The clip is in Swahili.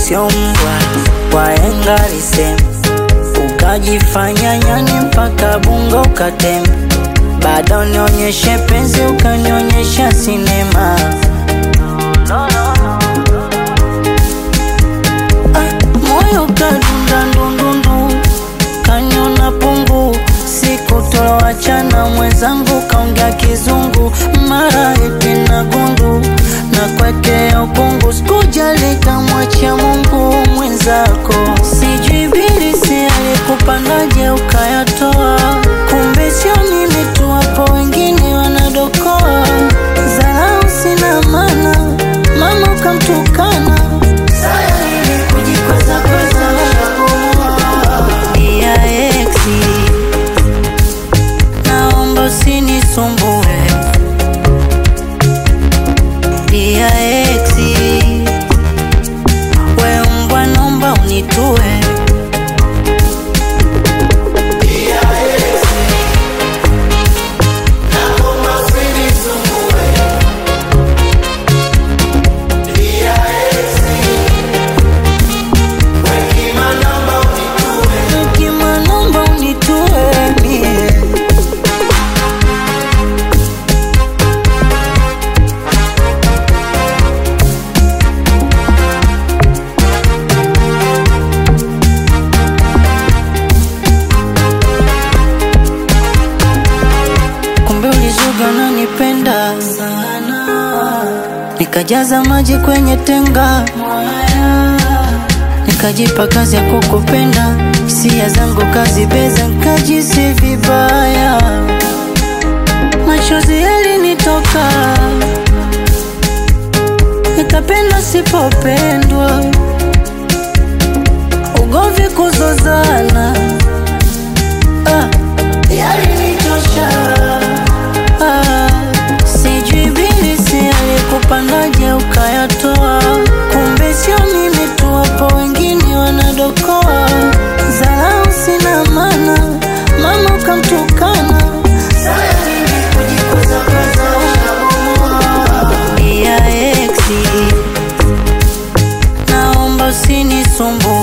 sio mbwa, wahenga lisema. Ukajifanya nyani mpaka bungo ukatema, bado nionyeshe penzi ukanionyesha sinema. Moyo kadunda ndundundu, kaniona pungu, siku tuloachana mwenzangu kaongea kizungu, mara eti na gundu na kwekea ukungu, sikujali kamwachia Mungu mwenzako. Sijui bilisi alikupandaje ukayatoa, kumbe sio mimi tu, hapo wengine wanadokoa. Dharau sina maana, mama ukamtukana, saya ili kujikweza kweza dia exi. Naomba usinisumbue dia exi, we mbwa naomba unitue. Nanipenda sana, nikajaza maji kwenye tenga, nikajipa kazi ya kukupenda, hisia zangu kazibeza, nikajisi vibaya, machozi yalinitoka, nikapenda sipopendwa, ugomvi kuzozana, yalinitosha. Sijui bilisi alikupandaje ukayatoa, kumbe sio mimi tu, hapo wengine wanadokoa. Dharau sina maana, mama ukamtukana, saya ili kujikuza kweza dia exi. Naomba usinisumbue